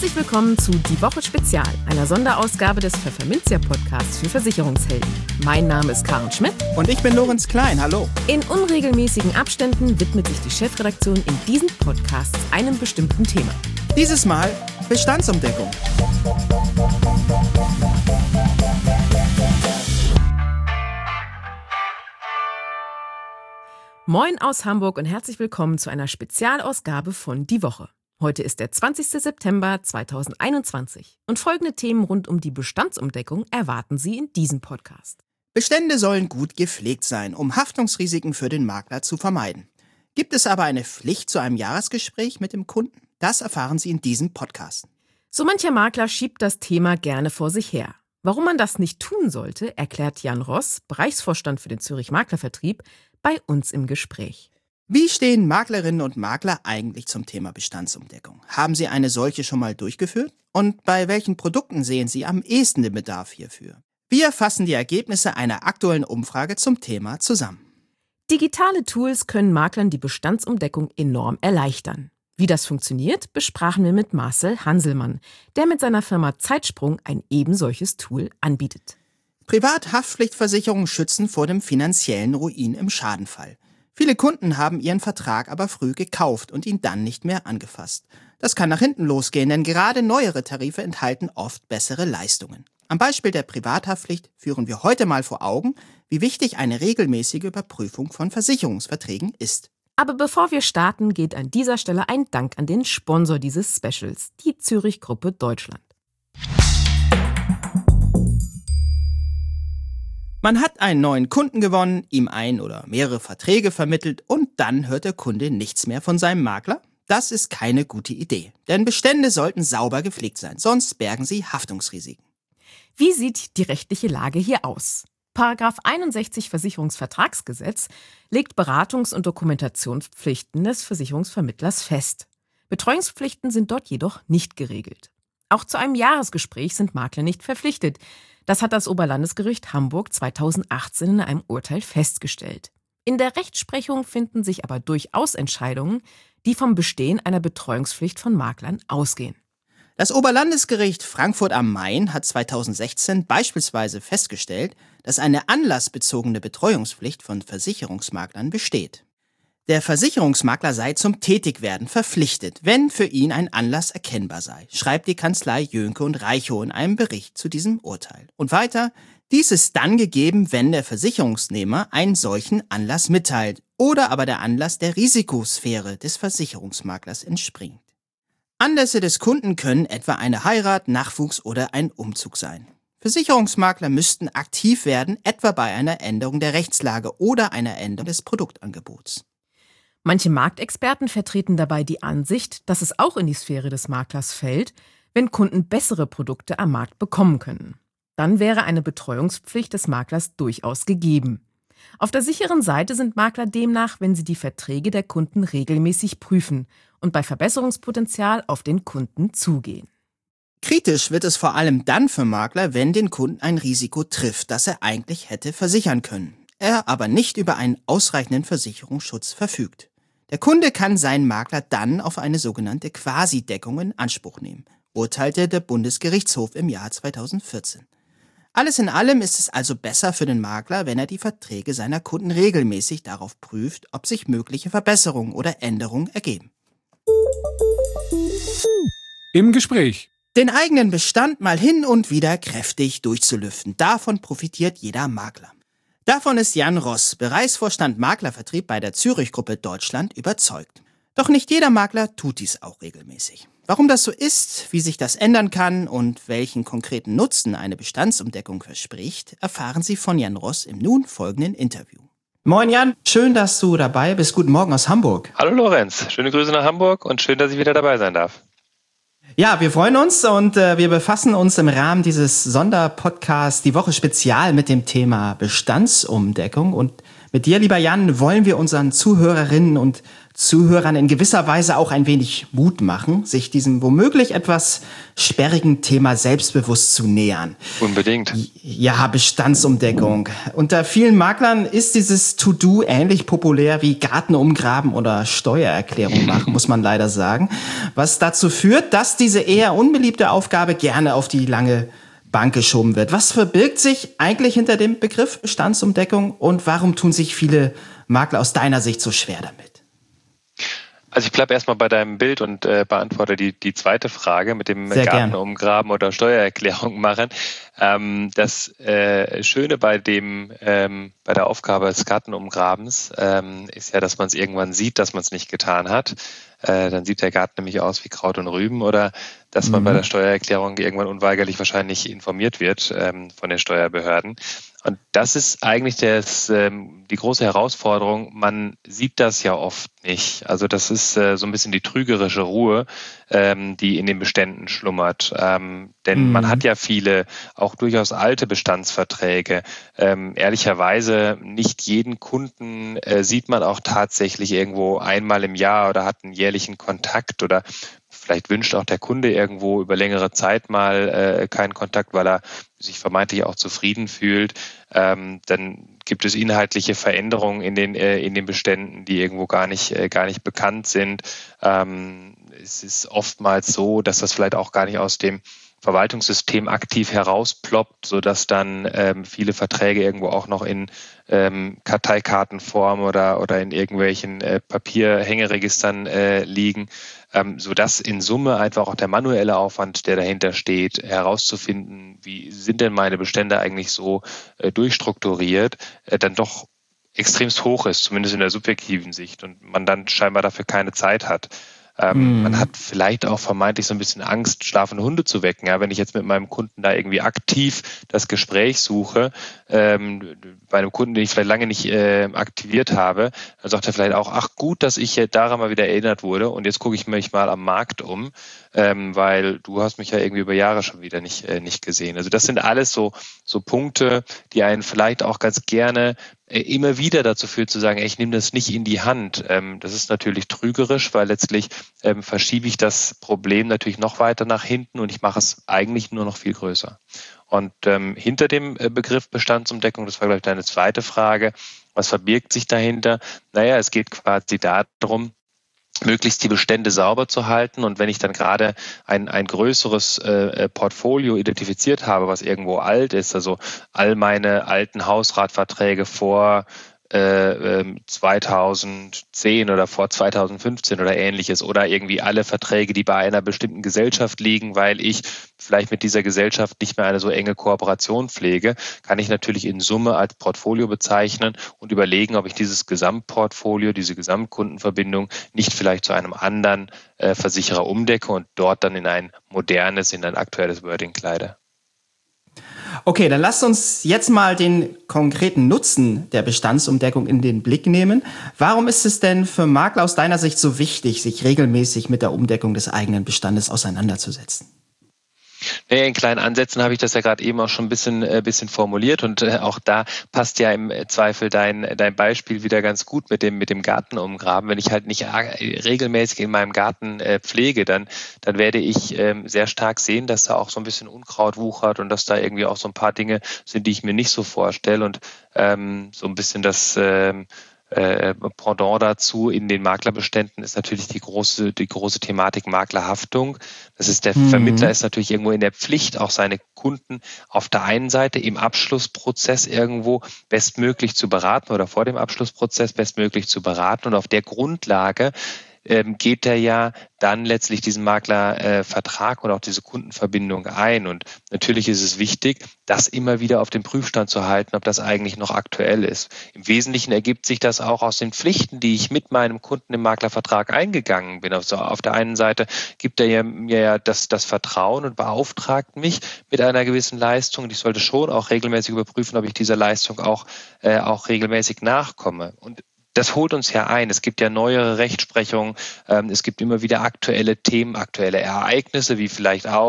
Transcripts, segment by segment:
Herzlich willkommen zu Die Woche Spezial, einer Sonderausgabe des Pfefferminzia-Podcasts für Versicherungshelden. Mein Name ist Karen Schmidt. Und ich bin Lorenz Klein, hallo. In unregelmäßigen Abständen widmet sich die Chefredaktion in diesen Podcasts einem bestimmten Thema. Dieses Mal Bestandsumdeckung. Moin aus Hamburg und herzlich willkommen zu einer Spezialausgabe von Die Woche. Heute ist der 20. September 2021 und folgende Themen rund um die Bestandsumdeckung erwarten Sie in diesem Podcast. Bestände sollen gut gepflegt sein, um Haftungsrisiken für den Makler zu vermeiden. Gibt es aber eine Pflicht zu einem Jahresgespräch mit dem Kunden? Das erfahren Sie in diesem Podcast. So mancher Makler schiebt das Thema gerne vor sich her. Warum man das nicht tun sollte, erklärt Jan Ross, Bereichsvorstand für den Zürich Maklervertrieb, bei uns im Gespräch. Wie stehen Maklerinnen und Makler eigentlich zum Thema Bestandsumdeckung? Haben Sie eine solche schon mal durchgeführt? Und bei welchen Produkten sehen Sie am ehesten den Bedarf hierfür? Wir fassen die Ergebnisse einer aktuellen Umfrage zum Thema zusammen. Digitale Tools können Maklern die Bestandsumdeckung enorm erleichtern. Wie das funktioniert, besprachen wir mit Marcel Hanselmann, der mit seiner Firma Zeitsprung ein ebensolches Tool anbietet. Privathaftpflichtversicherungen schützen vor dem finanziellen Ruin im Schadenfall. Viele Kunden haben ihren Vertrag aber früh gekauft und ihn dann nicht mehr angefasst. Das kann nach hinten losgehen, denn gerade neuere Tarife enthalten oft bessere Leistungen. Am Beispiel der Privathaftpflicht führen wir heute mal vor Augen, wie wichtig eine regelmäßige Überprüfung von Versicherungsverträgen ist. Aber bevor wir starten, geht an dieser Stelle ein Dank an den Sponsor dieses Specials, die Zürich Gruppe Deutschland. Man hat einen neuen Kunden gewonnen, ihm ein oder mehrere Verträge vermittelt und dann hört der Kunde nichts mehr von seinem Makler? Das ist keine gute Idee, denn Bestände sollten sauber gepflegt sein, sonst bergen sie Haftungsrisiken. Wie sieht die rechtliche Lage hier aus? Paragraph 61 Versicherungsvertragsgesetz legt Beratungs- und Dokumentationspflichten des Versicherungsvermittlers fest. Betreuungspflichten sind dort jedoch nicht geregelt. Auch zu einem Jahresgespräch sind Makler nicht verpflichtet. Das hat das Oberlandesgericht Hamburg 2018 in einem Urteil festgestellt. In der Rechtsprechung finden sich aber durchaus Entscheidungen, die vom Bestehen einer Betreuungspflicht von Maklern ausgehen. Das Oberlandesgericht Frankfurt am Main hat 2016 beispielsweise festgestellt, dass eine anlassbezogene Betreuungspflicht von Versicherungsmaklern besteht. Der Versicherungsmakler sei zum Tätigwerden verpflichtet, wenn für ihn ein Anlass erkennbar sei, schreibt die Kanzlei Jönke und Reichow in einem Bericht zu diesem Urteil. Und weiter, dies ist dann gegeben, wenn der Versicherungsnehmer einen solchen Anlass mitteilt oder aber der Anlass der Risikosphäre des Versicherungsmaklers entspringt. Anlässe des Kunden können etwa eine Heirat, Nachwuchs oder ein Umzug sein. Versicherungsmakler müssten aktiv werden, etwa bei einer Änderung der Rechtslage oder einer Änderung des Produktangebots. Manche Marktexperten vertreten dabei die Ansicht, dass es auch in die Sphäre des Maklers fällt, wenn Kunden bessere Produkte am Markt bekommen können. Dann wäre eine Betreuungspflicht des Maklers durchaus gegeben. Auf der sicheren Seite sind Makler demnach, wenn sie die Verträge der Kunden regelmäßig prüfen und bei Verbesserungspotenzial auf den Kunden zugehen. Kritisch wird es vor allem dann für Makler, wenn den Kunden ein Risiko trifft, das er eigentlich hätte versichern können, er aber nicht über einen ausreichenden Versicherungsschutz verfügt. Der Kunde kann seinen Makler dann auf eine sogenannte Quasi-Deckung in Anspruch nehmen, urteilte der Bundesgerichtshof im Jahr 2014. Alles in allem ist es also besser für den Makler, wenn er die Verträge seiner Kunden regelmäßig darauf prüft, ob sich mögliche Verbesserungen oder Änderungen ergeben. Im Gespräch. Den eigenen Bestand mal hin und wieder kräftig durchzulüften, davon profitiert jeder Makler. Davon ist Jan Ross, Bereichsvorstand Maklervertrieb bei der Zürich Gruppe Deutschland, überzeugt. Doch nicht jeder Makler tut dies auch regelmäßig. Warum das so ist, wie sich das ändern kann und welchen konkreten Nutzen eine Bestandsumdeckung verspricht, erfahren Sie von Jan Ross im nun folgenden Interview. Moin Jan, schön, dass du dabei bist. Guten Morgen aus Hamburg. Hallo Lorenz, schöne Grüße nach Hamburg und schön, dass ich wieder dabei sein darf. Ja, wir freuen uns und wir befassen uns im Rahmen dieses Sonderpodcasts Die Woche Spezial mit dem Thema Bestandsumdeckung und Mit dir, lieber Jan, wollen wir unseren Zuhörerinnen und Zuhörern in gewisser Weise auch ein wenig Mut machen, sich diesem womöglich etwas sperrigen Thema selbstbewusst zu nähern. Unbedingt. Ja, Bestandsumdeckung. Unter vielen Maklern ist dieses To-Do ähnlich populär wie Garten umgraben oder Steuererklärung machen, muss man leider sagen. Was dazu führt, dass diese eher unbeliebte Aufgabe gerne auf die lange Bank geschoben wird. Was verbirgt sich eigentlich hinter dem Begriff Bestandsumdeckung und warum tun sich viele Makler aus deiner Sicht so schwer damit? Also ich bleibe erstmal bei deinem Bild und beantworte die zweite Frage mit dem Garten umgraben oder Steuererklärung machen. Das Schöne bei der Aufgabe des Gartenumgrabens ist ja, dass man es irgendwann sieht, dass man es nicht getan hat. Dann sieht der Garten nämlich aus wie Kraut und Rüben, oder dass man bei der Steuererklärung irgendwann unweigerlich wahrscheinlich informiert wird von den Steuerbehörden. Und das ist eigentlich die große Herausforderung. Man sieht das ja oft nicht. Also das ist so ein bisschen die trügerische Ruhe, die in den Beständen schlummert. Denn man hat ja viele, auch durchaus alte Bestandsverträge. Ehrlicherweise nicht jeden Kunden sieht man auch tatsächlich irgendwo einmal im Jahr oder hat einen jährlichen Kontakt, oder vielleicht wünscht auch der Kunde irgendwo über längere Zeit mal keinen Kontakt, weil er sich vermeintlich auch zufrieden fühlt. Dann gibt es inhaltliche Veränderungen in den Beständen, die irgendwo gar nicht bekannt sind. Es ist oftmals so, dass das vielleicht auch gar nicht aus dem Verwaltungssystem aktiv herausploppt, sodass dann viele Verträge irgendwo auch noch in Karteikartenform oder in irgendwelchen Papierhängeregistern liegen, sodass in Summe einfach auch der manuelle Aufwand, der dahinter steht, herauszufinden, wie sind denn meine Bestände eigentlich so durchstrukturiert, dann doch extremst hoch ist, zumindest in der subjektiven Sicht, und man dann scheinbar dafür keine Zeit hat. Man hat vielleicht auch vermeintlich so ein bisschen Angst, schlafende Hunde zu wecken. Ja, wenn ich jetzt mit meinem Kunden da irgendwie aktiv das Gespräch suche, bei einem Kunden, den ich vielleicht lange nicht aktiviert habe, dann sagt er vielleicht auch, ach gut, dass ich daran mal wieder erinnert wurde, und jetzt gucke ich mich mal am Markt um, weil du hast mich ja irgendwie über Jahre schon wieder nicht gesehen. Also das sind alles so Punkte, die einen vielleicht auch ganz gerne immer wieder dazu führt zu sagen, ich nehme das nicht in die Hand. Das ist natürlich trügerisch, weil letztlich verschiebe ich das Problem natürlich noch weiter nach hinten und ich mache es eigentlich nur noch viel größer. Und hinter dem Begriff Bestandsumdeckung, das war, glaube ich, deine zweite Frage, was verbirgt sich dahinter? Naja, es geht quasi darum, möglichst die Bestände sauber zu halten. Und wenn ich dann gerade ein größeres Portfolio identifiziert habe, was irgendwo alt ist, also all meine alten Hausratverträge vor 2010 oder vor 2015 oder ähnliches, oder irgendwie alle Verträge, die bei einer bestimmten Gesellschaft liegen, weil ich vielleicht mit dieser Gesellschaft nicht mehr eine so enge Kooperation pflege, kann ich natürlich in Summe als Portfolio bezeichnen und überlegen, ob ich dieses Gesamtportfolio, diese Gesamtkundenverbindung nicht vielleicht zu einem anderen Versicherer umdecke und dort dann in ein modernes, in ein aktuelles Wording kleide. Okay, dann lasst uns jetzt mal den konkreten Nutzen der Bestandsumdeckung in den Blick nehmen. Warum ist es denn für Makler aus deiner Sicht so wichtig, sich regelmäßig mit der Umdeckung des eigenen Bestandes auseinanderzusetzen? Naja, in kleinen Ansätzen habe ich das ja gerade eben auch schon ein bisschen formuliert, und auch da passt ja im Zweifel dein Beispiel wieder ganz gut mit dem Garten umgraben. Wenn ich halt nicht regelmäßig in meinem Garten pflege, dann werde ich sehr stark sehen, dass da auch so ein bisschen Unkraut wuchert und dass da irgendwie auch so ein paar Dinge sind, die ich mir nicht so vorstelle, und so ein bisschen das Pendant dazu in den Maklerbeständen ist natürlich die große Thematik Maklerhaftung. Das ist, der Vermittler ist natürlich irgendwo in der Pflicht, auch seine Kunden auf der einen Seite im Abschlussprozess irgendwo bestmöglich zu beraten oder vor dem Abschlussprozess bestmöglich zu beraten, und auf der Grundlage geht er ja dann letztlich diesen Maklervertrag und auch diese Kundenverbindung ein. Und natürlich ist es wichtig, das immer wieder auf den Prüfstand zu halten, ob das eigentlich noch aktuell ist. Im Wesentlichen ergibt sich das auch aus den Pflichten, die ich mit meinem Kunden im Maklervertrag eingegangen bin. Also auf der einen Seite gibt er mir ja das Vertrauen und beauftragt mich mit einer gewissen Leistung. Und ich sollte schon auch regelmäßig überprüfen, ob ich dieser Leistung auch regelmäßig nachkomme. Und das holt uns ja ein. Es gibt ja neuere Rechtsprechungen. Es gibt immer wieder aktuelle Themen, aktuelle Ereignisse, wie vielleicht auch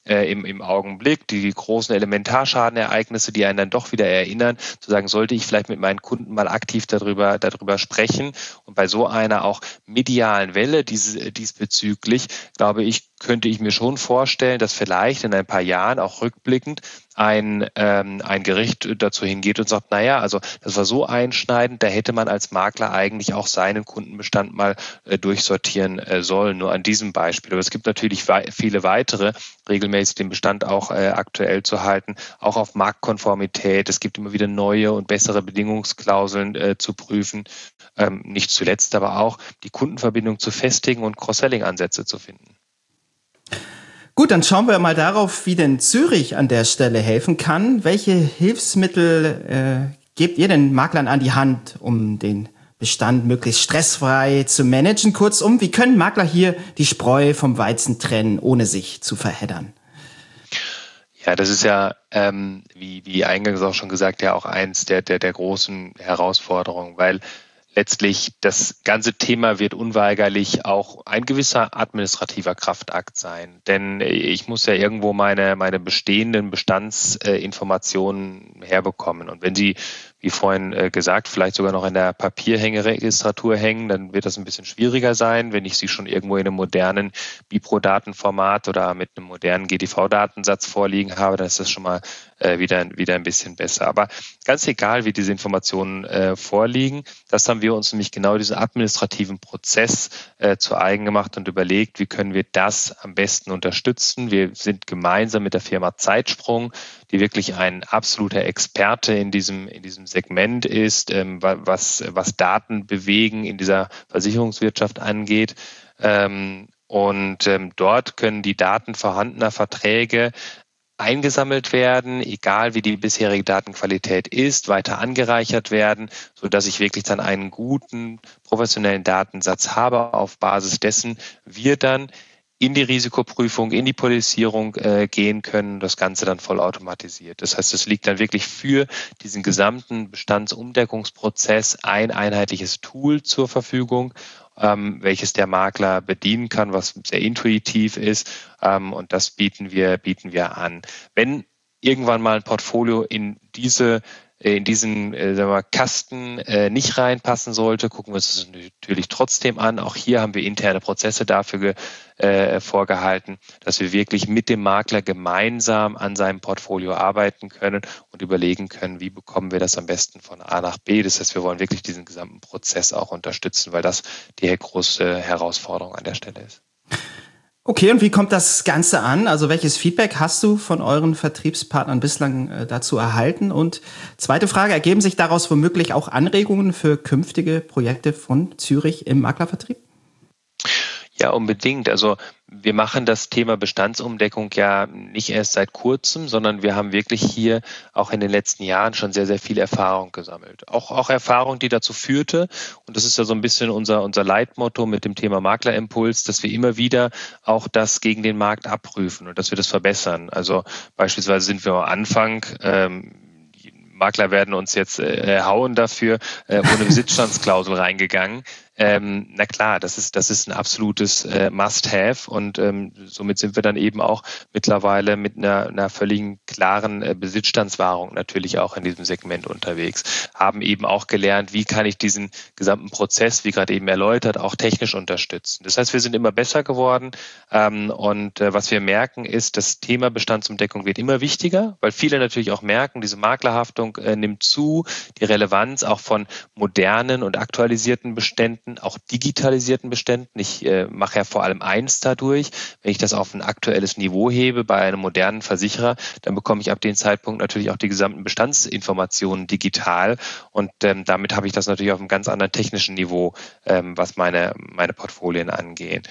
im Augenblick, die großen Elementarschadenereignisse, die einen dann doch wieder erinnern, zu sagen, sollte ich vielleicht mit meinen Kunden mal aktiv darüber sprechen. Und bei so einer auch medialen Welle diesbezüglich, glaube ich, könnte ich mir schon vorstellen, dass vielleicht in ein paar Jahren auch rückblickend ein Gericht dazu hingeht und sagt, naja, also das war so einschneidend, da hätte man als Makler eigentlich auch seinen Kundenbestand mal durchsortieren sollen, nur an diesem Beispiel. Aber es gibt natürlich viele weitere, regelmäßig den Bestand auch aktuell zu halten, auch auf Marktkonformität. Es gibt immer wieder neue und bessere Bedingungsklauseln zu prüfen. Nicht zuletzt aber auch die Kundenverbindung zu festigen und Cross-Selling-Ansätze zu finden. Gut, dann schauen wir mal darauf, wie denn Zürich an der Stelle helfen kann. Welche Hilfsmittel gebt ihr den Maklern an die Hand, um den Bestand möglichst stressfrei zu managen? Kurzum, wie können Makler hier die Spreu vom Weizen trennen, ohne sich zu verheddern? Ja, das ist ja, wie eingangs auch schon gesagt, ja auch eins der großen Herausforderungen, weil letztlich das ganze Thema wird unweigerlich auch ein gewisser administrativer Kraftakt sein. Denn ich muss ja irgendwo meine bestehenden Bestandsinformationen herbekommen. Und wenn Sie, wie vorhin gesagt, vielleicht sogar noch in der Papierhängeregistratur hängen, dann wird das ein bisschen schwieriger sein. Wenn ich sie schon irgendwo in einem modernen Bipro-Datenformat oder mit einem modernen GDV-Datensatz vorliegen habe, dann ist das schon mal wieder ein bisschen besser. Aber ganz egal, wie diese Informationen vorliegen, das haben wir uns nämlich genau diesen administrativen Prozess zu eigen gemacht und überlegt, wie können wir das am besten unterstützen. Wir sind gemeinsam mit der Firma Zeitsprung, die wirklich ein absoluter Experte in diesem Segment ist, was Daten bewegen in dieser Versicherungswirtschaft angeht. Dort können die Daten vorhandener Verträge eingesammelt werden, egal wie die bisherige Datenqualität ist, weiter angereichert werden, sodass ich wirklich dann einen guten, professionellen Datensatz habe. Auf Basis dessen wir dann in die Risikoprüfung, in die Polizierung gehen können, das Ganze dann vollautomatisiert. Das heißt, es liegt dann wirklich für diesen gesamten Bestandsumdeckungsprozess ein einheitliches Tool zur Verfügung, welches der Makler bedienen kann, was sehr intuitiv ist, und das bieten wir an. Wenn irgendwann mal ein Portfolio in diesen Kasten nicht reinpassen sollte, gucken wir uns das natürlich trotzdem an. Auch hier haben wir interne Prozesse dafür vorgehalten, dass wir wirklich mit dem Makler gemeinsam an seinem Portfolio arbeiten können und überlegen können, wie bekommen wir das am besten von A nach B. Das heißt, wir wollen wirklich diesen gesamten Prozess auch unterstützen, weil das die große Herausforderung an der Stelle ist. Okay, und wie kommt das Ganze an? Also welches Feedback hast du von euren Vertriebspartnern bislang dazu erhalten? Und zweite Frage, ergeben sich daraus womöglich auch Anregungen für künftige Projekte von Zürich im Maklervertrieb? Ja, unbedingt. Also wir machen das Thema Bestandsumdeckung ja nicht erst seit kurzem, sondern wir haben wirklich hier auch in den letzten Jahren schon sehr, sehr viel Erfahrung gesammelt. Auch Erfahrung, die dazu führte, und das ist ja so ein bisschen unser Leitmotto mit dem Thema Maklerimpuls, dass wir immer wieder auch das gegen den Markt abprüfen und dass wir das verbessern. Also beispielsweise sind wir am Anfang, die Makler werden uns jetzt hauen dafür, ohne Besitzstandsklausel reingegangen. Na klar, das ist ein absolutes Must-have und somit sind wir dann eben auch mittlerweile mit einer völligen klaren Besitzstandswahrung natürlich auch in diesem Segment unterwegs. Haben eben auch gelernt, wie kann ich diesen gesamten Prozess, wie gerade eben erläutert, auch technisch unterstützen. Das heißt, wir sind immer besser geworden was wir merken ist, das Thema Bestandsumdeckung wird immer wichtiger, weil viele natürlich auch merken, diese Maklerhaftung nimmt zu, die Relevanz auch von modernen und aktualisierten Beständen, auch digitalisierten Beständen. Ich mache ja vor allem eins dadurch, wenn ich das auf ein aktuelles Niveau hebe bei einem modernen Versicherer, dann bekomme ich ab dem Zeitpunkt natürlich auch die gesamten Bestandsinformationen digital und damit habe ich das natürlich auf einem ganz anderen technischen Niveau, was meine Portfolien angeht.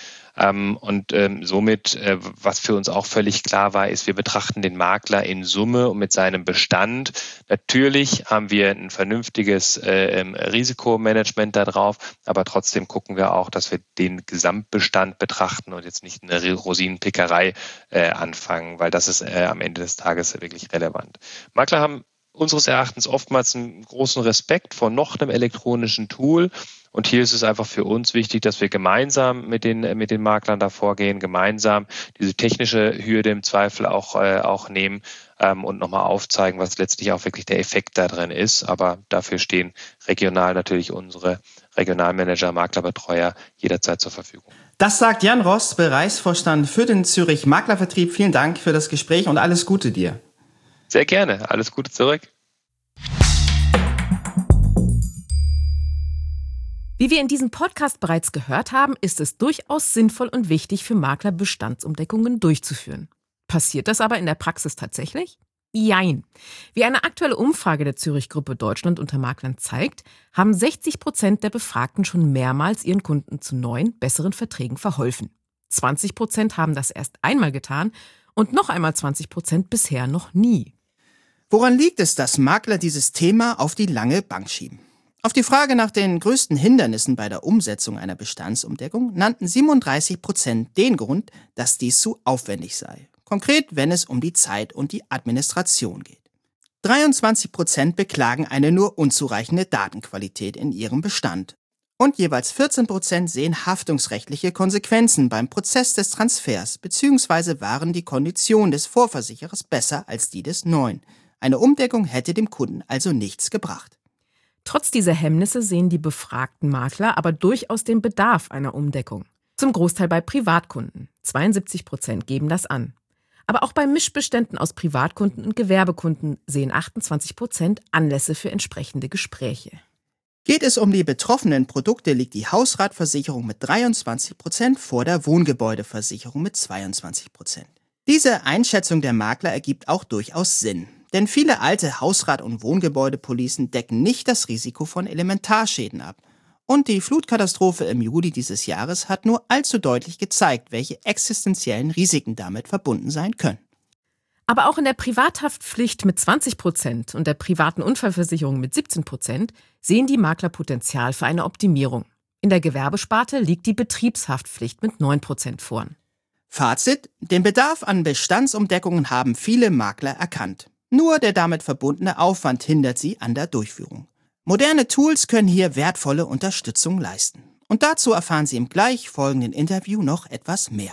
Somit, was für uns auch völlig klar war, ist, wir betrachten den Makler in Summe und mit seinem Bestand. Natürlich haben wir ein vernünftiges Risikomanagement da drauf, aber trotzdem gucken wir auch, dass wir den Gesamtbestand betrachten und jetzt nicht eine Rosinenpickerei anfangen, weil das ist am Ende des Tages wirklich relevant. Makler haben unseres Erachtens oftmals einen großen Respekt vor noch einem elektronischen Tool Und hier ist es einfach für uns wichtig, dass wir gemeinsam mit den Maklern da vorgehen, gemeinsam diese technische Hürde im Zweifel auch nehmen und nochmal aufzeigen, was letztlich auch wirklich der Effekt da drin ist. Aber dafür stehen regional natürlich unsere Regionalmanager, Maklerbetreuer jederzeit zur Verfügung. Das sagt Jan Rost, Bereichsvorstand für den Zürich Maklervertrieb. Vielen Dank für das Gespräch und alles Gute dir. Sehr gerne. Alles Gute zurück. Wie wir in diesem Podcast bereits gehört haben, ist es durchaus sinnvoll und wichtig für Makler, Bestandsumdeckungen durchzuführen. Passiert das aber in der Praxis tatsächlich? Jein. Wie eine aktuelle Umfrage der Zürich-Gruppe Deutschland unter Maklern zeigt, haben 60% der Befragten schon mehrmals ihren Kunden zu neuen, besseren Verträgen verholfen. 20% haben das erst einmal getan und noch einmal 20% bisher noch nie. Woran liegt es, dass Makler dieses Thema auf die lange Bank schieben? Auf die Frage nach den größten Hindernissen bei der Umsetzung einer Bestandsumdeckung nannten 37% den Grund, dass dies zu aufwendig sei. Konkret, wenn es um die Zeit und die Administration geht. 23% beklagen eine nur unzureichende Datenqualität in ihrem Bestand. Und jeweils 14% sehen haftungsrechtliche Konsequenzen beim Prozess des Transfers bzw. waren die Konditionen des Vorversicherers besser als die des neuen. Eine Umdeckung hätte dem Kunden also nichts gebracht. Trotz dieser Hemmnisse sehen die befragten Makler aber durchaus den Bedarf einer Umdeckung. Zum Großteil bei Privatkunden. 72% geben das an. Aber auch bei Mischbeständen aus Privatkunden und Gewerbekunden sehen 28% Anlässe für entsprechende Gespräche. Geht es um die betroffenen Produkte, liegt die Hausratversicherung mit 23% vor der Wohngebäudeversicherung mit 22%. Diese Einschätzung der Makler ergibt auch durchaus Sinn. Denn viele alte Hausrat- und Wohngebäudepolicen decken nicht das Risiko von Elementarschäden ab. Und die Flutkatastrophe im Juli dieses Jahres hat nur allzu deutlich gezeigt, welche existenziellen Risiken damit verbunden sein können. Aber auch in der Privathaftpflicht mit 20% und der privaten Unfallversicherung mit 17% sehen die Makler Potenzial für eine Optimierung. In der Gewerbesparte liegt die Betriebshaftpflicht mit 9% vorn. Fazit: Den Bedarf an Bestandsumdeckungen haben viele Makler erkannt. Nur der damit verbundene Aufwand hindert sie an der Durchführung. Moderne Tools können hier wertvolle Unterstützung leisten. Und dazu erfahren Sie im gleich folgenden Interview noch etwas mehr.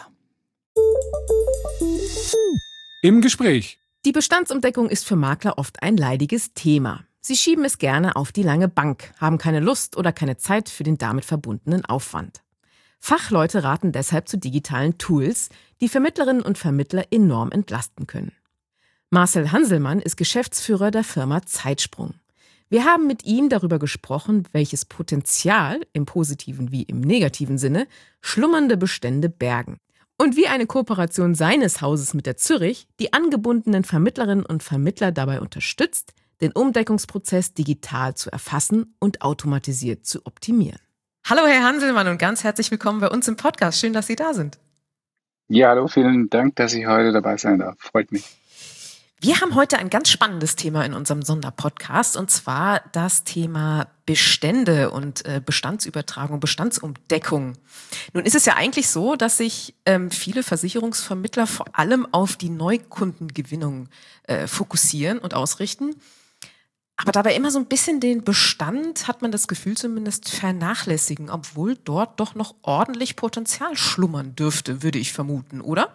Im Gespräch. Die Bestandsumdeckung ist für Makler oft ein leidiges Thema. Sie schieben es gerne auf die lange Bank, haben keine Lust oder keine Zeit für den damit verbundenen Aufwand. Fachleute raten deshalb zu digitalen Tools, die Vermittlerinnen und Vermittler enorm entlasten können. Marcel Hanselmann ist Geschäftsführer der Firma Zeitsprung. Wir haben mit ihm darüber gesprochen, welches Potenzial, im positiven wie im negativen Sinne, schlummernde Bestände bergen. Und wie eine Kooperation seines Hauses mit der Zürich die angebundenen Vermittlerinnen und Vermittler dabei unterstützt, den Umdeckungsprozess digital zu erfassen und automatisiert zu optimieren. Hallo Herr Hanselmann und ganz herzlich willkommen bei uns im Podcast. Schön, dass Sie da sind. Ja, hallo, vielen Dank, dass ich heute dabei sein darf. Freut mich. Wir haben heute ein ganz spannendes Thema in unserem Sonderpodcast, und zwar das Thema Bestände und Bestandsübertragung, Bestandsumdeckung. Nun ist es ja eigentlich so, dass sich viele Versicherungsvermittler vor allem auf die Neukundengewinnung fokussieren und ausrichten. Aber dabei immer so ein bisschen den Bestand, hat man das Gefühl zumindest, vernachlässigen, obwohl dort doch noch ordentlich Potenzial schlummern dürfte, würde ich vermuten, oder?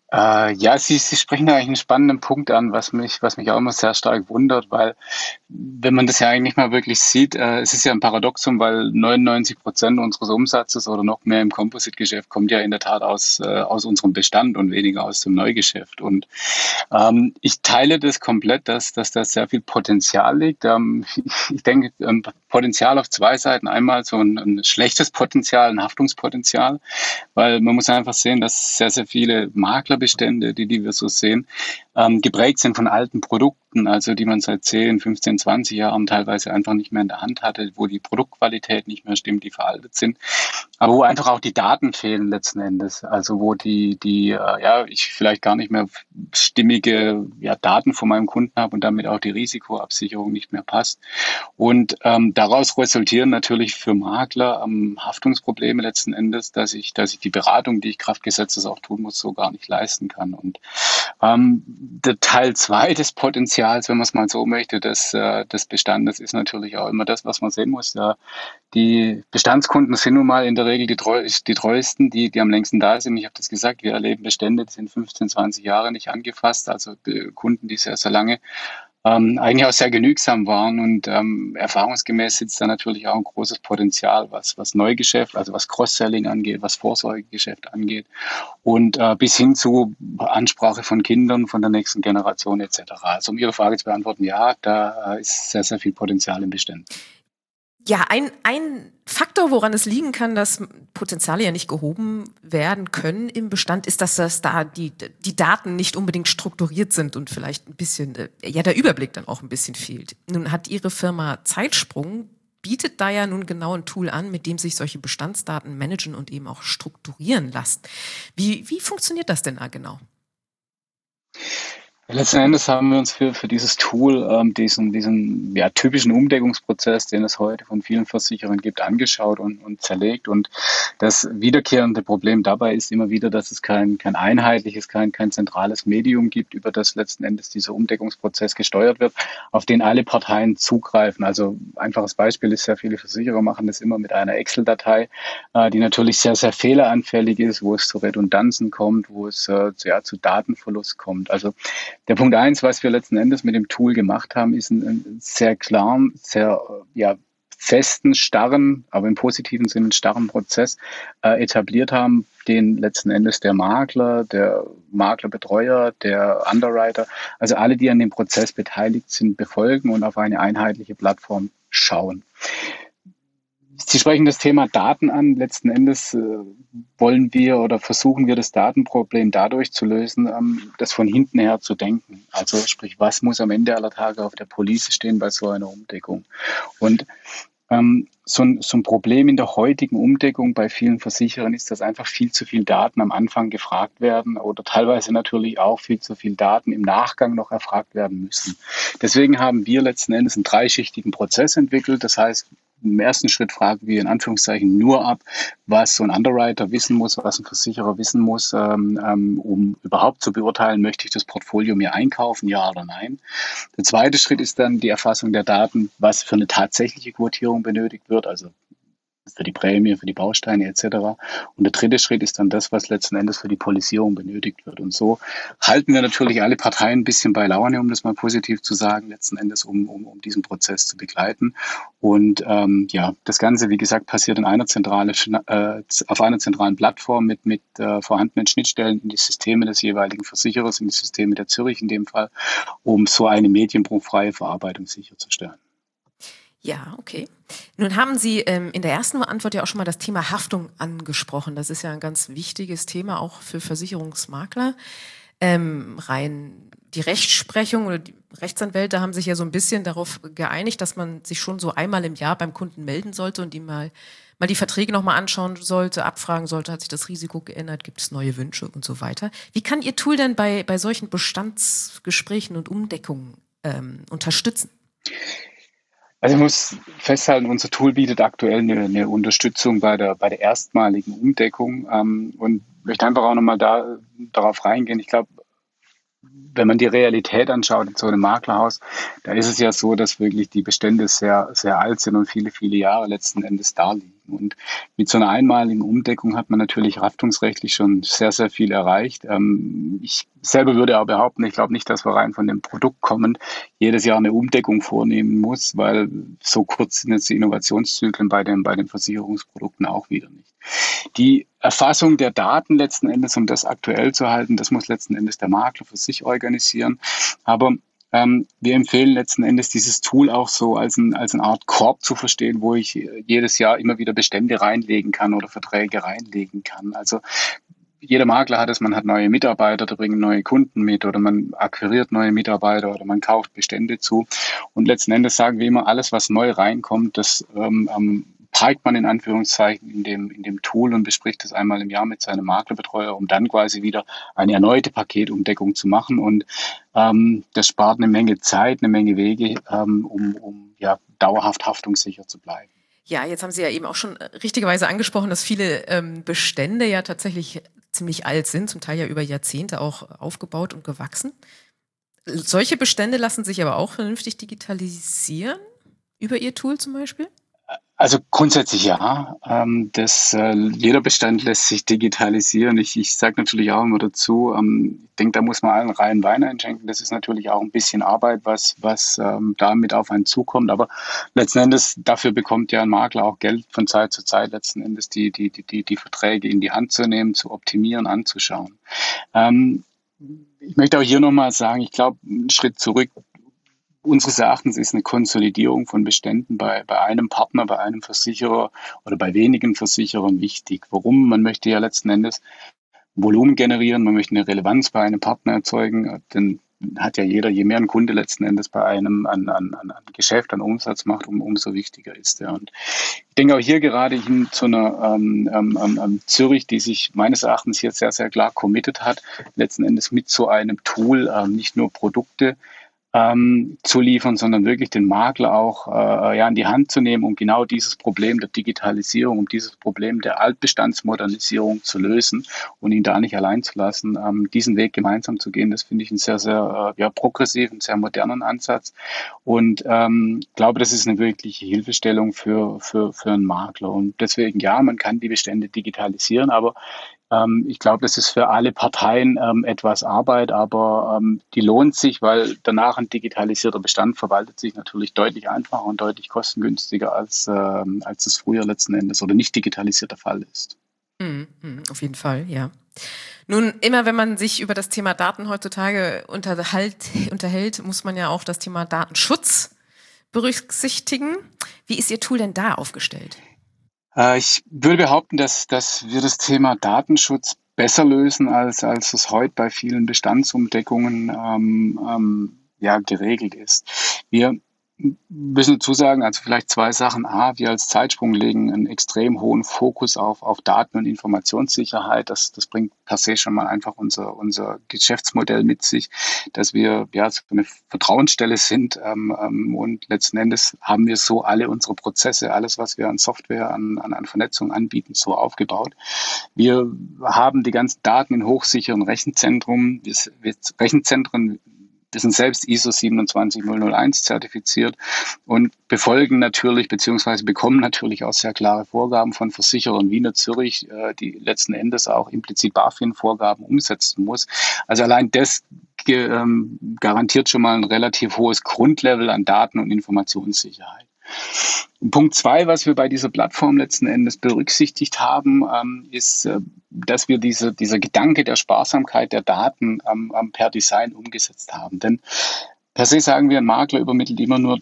Ja, Sie sprechen da eigentlich einen spannenden Punkt an, was mich auch immer sehr stark wundert, weil wenn man das ja eigentlich nicht mal wirklich sieht, es ist ja ein Paradoxum, weil 99% unseres Umsatzes oder noch mehr im Composite-Geschäft kommt ja in der Tat aus unserem Bestand und weniger aus dem Neugeschäft. Und ich teile das komplett, dass da sehr viel Potenzial liegt. Ich denke, Potenzial auf zwei Seiten. Einmal so ein schlechtes Potenzial, ein Haftungspotenzial, weil man muss einfach sehen, dass sehr, sehr viele Maklerbestände, die wir so sehen, geprägt sind von alten Produkten, also die man seit 10, 15, 20 Jahren teilweise einfach nicht mehr in der Hand hatte, wo die Produktqualität nicht mehr stimmt, die veraltet sind, aber wo einfach auch die Daten fehlen letzten Endes, also wo ich vielleicht gar nicht mehr stimmige Daten von meinem Kunden habe und damit auch die Risikoabsicherung nicht mehr passt. Und daraus resultieren natürlich für Makler Haftungsprobleme letzten Endes, dass ich die Beratung, die ich Kraft Gesetzes auch tun muss, so gar nicht leisten kann. Und der Teil 2 des Potenzials Potenzials, wenn man es mal so möchte, des Bestandes ist natürlich auch immer das, was man sehen muss. Ja, die Bestandskunden sind nun mal in der Regel die treuesten, die am längsten da sind. Ich habe das gesagt, wir erleben Bestände, die sind 15, 20 Jahre nicht angefasst, also Kunden, die sehr, sehr lange eigentlich auch sehr genügsam waren und erfahrungsgemäß sitzt da natürlich auch ein großes Potenzial, was Neugeschäft, also was Cross-Selling angeht, was Vorsorgegeschäft angeht und bis hin zu Ansprache von Kindern, von der nächsten Generation etc. Also um Ihre Frage zu beantworten, ja, da ist sehr, sehr viel Potenzial im Bestand. Ja, ein Faktor, woran es liegen kann, dass Potenziale ja nicht gehoben werden können im Bestand, ist, dass da die Daten nicht unbedingt strukturiert sind und vielleicht ein bisschen, der Überblick dann auch ein bisschen fehlt. Nun hat Ihre Firma Zeitsprung, bietet da ja nun genau ein Tool an, mit dem sich solche Bestandsdaten managen und eben auch strukturieren lassen. Wie funktioniert das denn da genau? Letzten Endes haben wir uns für dieses Tool diesen typischen Umdeckungsprozess, den es heute von vielen Versicherern gibt, angeschaut und zerlegt. Und das wiederkehrende Problem dabei ist immer wieder, dass es kein einheitliches, kein zentrales Medium gibt, über das letzten Endes dieser Umdeckungsprozess gesteuert wird, auf den alle Parteien zugreifen. Also einfaches Beispiel ist, sehr viele Versicherer machen das immer mit einer Excel-Datei, die natürlich sehr, sehr fehleranfällig ist, wo es zu Redundanzen kommt, wo es zu Datenverlust kommt. Also der Punkt 1, was wir letzten Endes mit dem Tool gemacht haben, ist einen sehr klaren, sehr festen, starren, aber im positiven Sinne starren Prozess etabliert haben, den letzten Endes der Maklerbetreuer, der Underwriter, also alle, die an dem Prozess beteiligt sind, befolgen und auf eine einheitliche Plattform schauen. Sie sprechen das Thema Daten an. Letzten Endes wollen wir oder versuchen wir das Datenproblem dadurch zu lösen, das von hinten her zu denken. Also sprich, was muss am Ende aller Tage auf der Police stehen bei so einer Umdeckung? Und so ein Problem in der heutigen Umdeckung bei vielen Versicherern ist, dass einfach viel zu viel Daten am Anfang gefragt werden oder teilweise natürlich auch viel zu viel Daten im Nachgang noch erfragt werden müssen. Deswegen haben wir letzten Endes einen dreischichtigen Prozess entwickelt. Das heißt, im ersten Schritt fragen wir in Anführungszeichen nur ab, was so ein Underwriter wissen muss, was ein Versicherer wissen muss, um überhaupt zu beurteilen, möchte ich das Portfolio mir einkaufen, ja oder nein. Der zweite Schritt ist dann die Erfassung der Daten, was für eine tatsächliche Quotierung benötigt wird, also für die Prämie, für die Bausteine etc. Und der dritte Schritt ist dann das, was letzten Endes für die Polisierung benötigt wird. Und so halten wir natürlich alle Parteien ein bisschen bei Laune, um das mal positiv zu sagen, letzten Endes, um diesen Prozess zu begleiten. Und das Ganze, wie gesagt, passiert auf einer zentralen Plattform mit vorhandenen Schnittstellen in die Systeme des jeweiligen Versicherers, in die Systeme der Zürich in dem Fall, um so eine medienbruchfreie Verarbeitung sicherzustellen. Ja, okay. Nun haben Sie in der ersten Antwort ja auch schon mal das Thema Haftung angesprochen. Das ist ja ein ganz wichtiges Thema auch für Versicherungsmakler. Rein die Rechtsprechung oder die Rechtsanwälte haben sich ja so ein bisschen darauf geeinigt, dass man sich schon so einmal im Jahr beim Kunden melden sollte und ihm mal die Verträge nochmal anschauen sollte, abfragen sollte, hat sich das Risiko geändert, gibt es neue Wünsche und so weiter. Wie kann Ihr Tool denn bei solchen Bestandsgesprächen und Umdeckungen unterstützen? Also ich muss festhalten, unser Tool bietet aktuell eine Unterstützung bei der erstmaligen Umdeckung und möchte einfach auch nochmal darauf reingehen. Ich glaube, wenn man die Realität anschaut in so einem Maklerhaus, da ist es ja so, dass wirklich die Bestände sehr, sehr alt sind und viele, viele Jahre letzten Endes da liegen. Und mit so einer einmaligen Umdeckung hat man natürlich haftungsrechtlich schon sehr, sehr viel erreicht. Ich selber würde auch behaupten, ich glaube nicht, dass wir rein von dem Produkt kommend jedes Jahr eine Umdeckung vornehmen muss, weil so kurz sind jetzt die Innovationszyklen bei den Versicherungsprodukten auch wieder nicht. Die Erfassung der Daten letzten Endes, um das aktuell zu halten, das muss letzten Endes der Makler für sich organisieren. Aber wir empfehlen letzten Endes dieses Tool auch so als eine Art Korb zu verstehen, wo ich jedes Jahr immer wieder Bestände reinlegen kann oder Verträge reinlegen kann. Also jeder Makler hat es, man hat neue Mitarbeiter, da bringen neue Kunden mit oder man akquiriert neue Mitarbeiter oder man kauft Bestände zu. Und letzten Endes sagen wir immer, alles, was neu reinkommt, das parkt man in Anführungszeichen in dem Tool und bespricht es einmal im Jahr mit seinem Maklerbetreuer, um dann quasi wieder eine erneute Paketumdeckung zu machen. Und das spart eine Menge Zeit, eine Menge Wege, um dauerhaft haftungssicher zu bleiben. Ja, jetzt haben Sie ja eben auch schon richtigerweise angesprochen, dass viele Bestände ja tatsächlich ziemlich alt sind, zum Teil ja über Jahrzehnte auch aufgebaut und gewachsen. Solche Bestände lassen sich aber auch vernünftig digitalisieren? Über Ihr Tool zum Beispiel? Also grundsätzlich ja. Jeder Bestand lässt sich digitalisieren. Ich sage natürlich auch immer dazu, ich denke, da muss man allen reinen Wein einschenken. Das ist natürlich auch ein bisschen Arbeit, was damit auf einen zukommt. Aber letzten Endes, dafür bekommt ja ein Makler auch Geld von Zeit zu Zeit, letzten Endes die Verträge in die Hand zu nehmen, zu optimieren, anzuschauen. Ich möchte auch hier nochmal sagen, ich glaube, einen Schritt zurück. Unseres Erachtens ist eine Konsolidierung von Beständen bei einem Partner, bei einem Versicherer oder bei wenigen Versicherern wichtig. Warum? Man möchte ja letzten Endes Volumen generieren, man möchte eine Relevanz bei einem Partner erzeugen, denn hat ja jeder, je mehr ein Kunde letzten Endes bei einem an Geschäft, an Umsatz macht, umso wichtiger ist er. Und ich denke auch hier gerade hin zu einer Zürich, die sich meines Erachtens hier sehr, sehr klar committed hat, letzten Endes mit so einem Tool nicht nur Produkte zu liefern, sondern wirklich den Makler auch in die Hand zu nehmen, um genau dieses Problem der Digitalisierung, um dieses Problem der Altbestandsmodernisierung zu lösen und ihn da nicht allein zu lassen, diesen Weg gemeinsam zu gehen. Das finde ich einen sehr, sehr progressiven, sehr modernen Ansatz und glaube, das ist eine wirkliche Hilfestellung für einen Makler. Und deswegen, ja, man kann die Bestände digitalisieren, aber ich glaube, das ist für alle Parteien etwas Arbeit, aber die lohnt sich, weil danach ein digitalisierter Bestand verwaltet sich natürlich deutlich einfacher und deutlich kostengünstiger, als es früher letzten Endes oder nicht digitalisiert der Fall ist. Auf jeden Fall, ja. Nun, immer wenn man sich über das Thema Daten heutzutage unterhält, muss man ja auch das Thema Datenschutz berücksichtigen. Wie ist Ihr Tool denn da aufgestellt? Ich würde behaupten, dass wir das Thema Datenschutz besser lösen, als es heute bei vielen Bestandsumdeckungen geregelt ist. Wir müssen dazu sagen, also vielleicht zwei Sachen. Wir als Zeitsprung legen einen extrem hohen Fokus auf Daten- und Informationssicherheit. Das bringt per se schon mal einfach unser Geschäftsmodell mit sich, dass wir so eine Vertrauensstelle sind. Und letzten Endes haben wir so alle unsere Prozesse, alles, was wir an Software, an Vernetzung anbieten, so aufgebaut. Wir haben die ganzen Daten in hochsicheren Rechenzentren. Wir sind selbst ISO 27001 zertifiziert und befolgen natürlich beziehungsweise bekommen natürlich auch sehr klare Vorgaben von Versicherern wie Zürich, die letzten Endes auch implizit BaFin-Vorgaben umsetzen muss. Also allein das garantiert schon mal ein relativ hohes Grundlevel an Daten- und Informationssicherheit. Punkt 2, was wir bei dieser Plattform letzten Endes berücksichtigt haben, ist, dass wir dieser Gedanke der Sparsamkeit der Daten per Design umgesetzt haben. Denn per se sagen wir, ein Makler übermittelt immer nur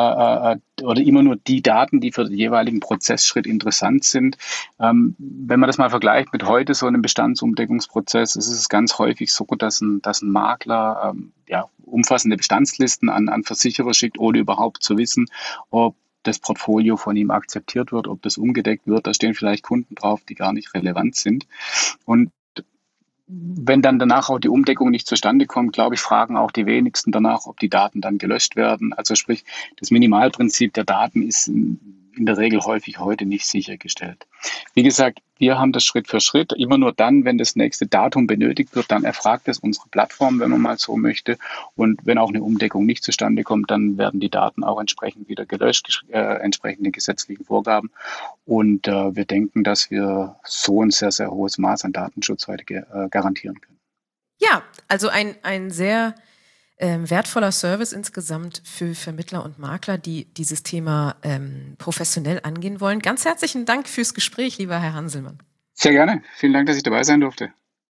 die Daten, die für den jeweiligen Prozessschritt interessant sind. Wenn man das mal vergleicht mit heute so einem Bestandsumdeckungsprozess, ist es ganz häufig so, dass ein Makler umfassende Bestandslisten an Versicherer schickt, ohne überhaupt zu wissen, ob das Portfolio von ihm akzeptiert wird, ob das umgedeckt wird. Da stehen vielleicht Kunden drauf, die gar nicht relevant sind. Und wenn dann danach auch die Umdeckung nicht zustande kommt, glaube ich, fragen auch die wenigsten danach, ob die Daten dann gelöscht werden. Also sprich, das Minimalprinzip der Daten ist in der Regel häufig heute nicht sichergestellt. Wie gesagt, wir haben das Schritt für Schritt. Immer nur dann, wenn das nächste Datum benötigt wird, dann erfragt es unsere Plattform, wenn man mal so möchte. Und wenn auch eine Umdeckung nicht zustande kommt, dann werden die Daten auch entsprechend wieder gelöscht, entsprechend den gesetzlichen Vorgaben. Und wir denken, dass wir so ein sehr, sehr hohes Maß an Datenschutz heute garantieren können. Ja, also ein sehr wertvoller Service insgesamt für Vermittler und Makler, die dieses Thema professionell angehen wollen. Ganz herzlichen Dank fürs Gespräch, lieber Herr Hanselmann. Sehr gerne. Vielen Dank, dass ich dabei sein durfte.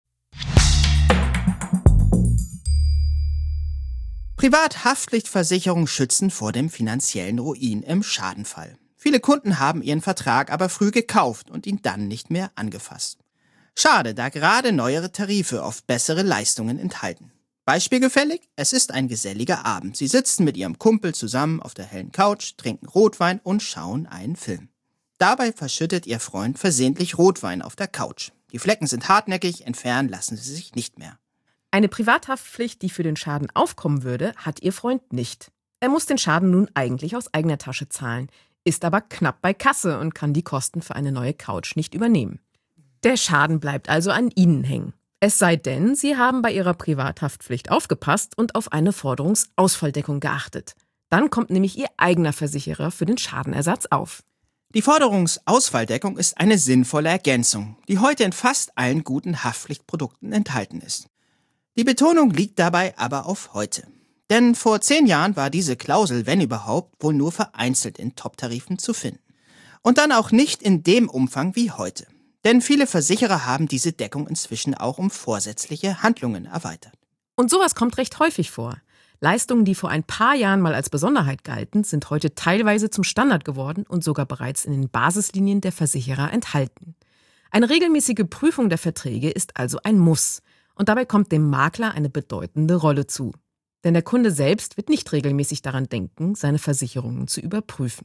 Privathaftpflichtversicherungen schützen vor dem finanziellen Ruin im Schadenfall. Viele Kunden haben ihren Vertrag aber früh gekauft und ihn dann nicht mehr angefasst. Schade, da gerade neuere Tarife oft bessere Leistungen enthalten. Beispielgefällig, es ist ein geselliger Abend. Sie sitzen mit ihrem Kumpel zusammen auf der hellen Couch, trinken Rotwein und schauen einen Film. Dabei verschüttet ihr Freund versehentlich Rotwein auf der Couch. Die Flecken sind hartnäckig, entfernen lassen sie sich nicht mehr. Eine Privathaftpflicht, die für den Schaden aufkommen würde, hat Ihr Freund nicht. Er muss den Schaden nun eigentlich aus eigener Tasche zahlen, ist aber knapp bei Kasse und kann die Kosten für eine neue Couch nicht übernehmen. Der Schaden bleibt also an Ihnen hängen. Es sei denn, Sie haben bei Ihrer Privathaftpflicht aufgepasst und auf eine Forderungsausfalldeckung geachtet. Dann kommt nämlich Ihr eigener Versicherer für den Schadenersatz auf. Die Forderungsausfalldeckung ist eine sinnvolle Ergänzung, die heute in fast allen guten Haftpflichtprodukten enthalten ist. Die Betonung liegt dabei aber auf heute. Denn vor 10 Jahren war diese Klausel, wenn überhaupt, wohl nur vereinzelt in Top-Tarifen zu finden. Und dann auch nicht in dem Umfang wie heute. Denn viele Versicherer haben diese Deckung inzwischen auch um vorsätzliche Handlungen erweitert. Und sowas kommt recht häufig vor. Leistungen, die vor ein paar Jahren mal als Besonderheit galten, sind heute teilweise zum Standard geworden und sogar bereits in den Basislinien der Versicherer enthalten. Eine regelmäßige Prüfung der Verträge ist also ein Muss. Und dabei kommt dem Makler eine bedeutende Rolle zu. Denn der Kunde selbst wird nicht regelmäßig daran denken, seine Versicherungen zu überprüfen.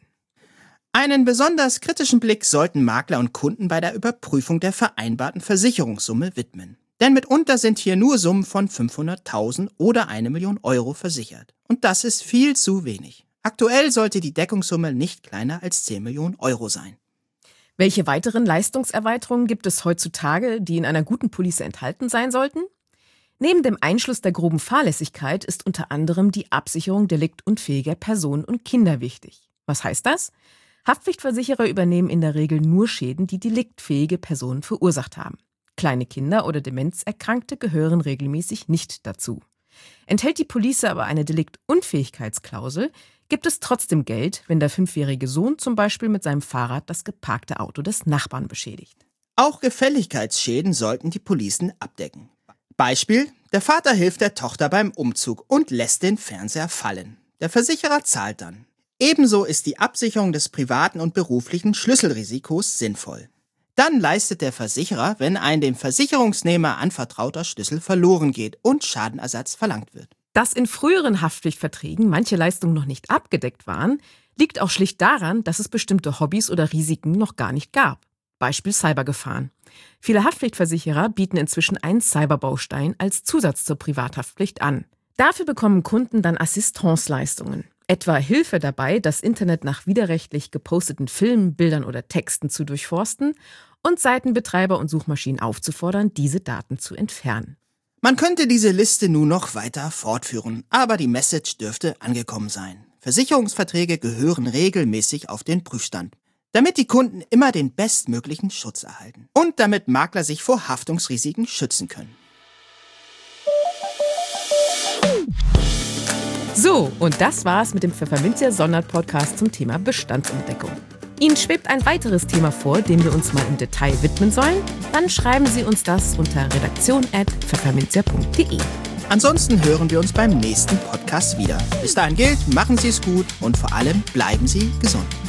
Einen besonders kritischen Blick sollten Makler und Kunden bei der Überprüfung der vereinbarten Versicherungssumme widmen. Denn mitunter sind hier nur Summen von 500.000 oder 1 Million Euro versichert. Und das ist viel zu wenig. Aktuell sollte die Deckungssumme nicht kleiner als 10 Millionen Euro sein. Welche weiteren Leistungserweiterungen gibt es heutzutage, die in einer guten Police enthalten sein sollten? Neben dem Einschluss der groben Fahrlässigkeit ist unter anderem die Absicherung deliktunfähiger Personen und Kinder wichtig. Was heißt das? Haftpflichtversicherer übernehmen in der Regel nur Schäden, die deliktfähige Personen verursacht haben. Kleine Kinder oder Demenzerkrankte gehören regelmäßig nicht dazu. Enthält die Police aber eine Deliktunfähigkeitsklausel, gibt es trotzdem Geld, wenn der 5-jährige Sohn zum Beispiel mit seinem Fahrrad das geparkte Auto des Nachbarn beschädigt. Auch Gefälligkeitsschäden sollten die Policen abdecken. Beispiel: Der Vater hilft der Tochter beim Umzug und lässt den Fernseher fallen. Der Versicherer zahlt dann. Ebenso ist die Absicherung des privaten und beruflichen Schlüsselrisikos sinnvoll. Dann leistet der Versicherer, wenn ein dem Versicherungsnehmer anvertrauter Schlüssel verloren geht und Schadenersatz verlangt wird. Dass in früheren Haftpflichtverträgen manche Leistungen noch nicht abgedeckt waren, liegt auch schlicht daran, dass es bestimmte Hobbys oder Risiken noch gar nicht gab. Beispiel Cybergefahren. Viele Haftpflichtversicherer bieten inzwischen einen Cyberbaustein als Zusatz zur Privathaftpflicht an. Dafür bekommen Kunden dann Assistanceleistungen. Etwa Hilfe dabei, das Internet nach widerrechtlich geposteten Filmen, Bildern oder Texten zu durchforsten und Seitenbetreiber und Suchmaschinen aufzufordern, diese Daten zu entfernen. Man könnte diese Liste nun noch weiter fortführen, aber die Message dürfte angekommen sein. Versicherungsverträge gehören regelmäßig auf den Prüfstand, damit die Kunden immer den bestmöglichen Schutz erhalten und damit Makler sich vor Haftungsrisiken schützen können. So, und das war's mit dem Pfefferminzia Sonderpodcast zum Thema Bestandsumdeckung. Ihnen schwebt ein weiteres Thema vor, dem wir uns mal im Detail widmen sollen? Dann schreiben Sie uns das unter redaktion@pfefferminzia.de. Ansonsten hören wir uns beim nächsten Podcast wieder. Bis dahin gilt, machen Sie es gut und vor allem bleiben Sie gesund.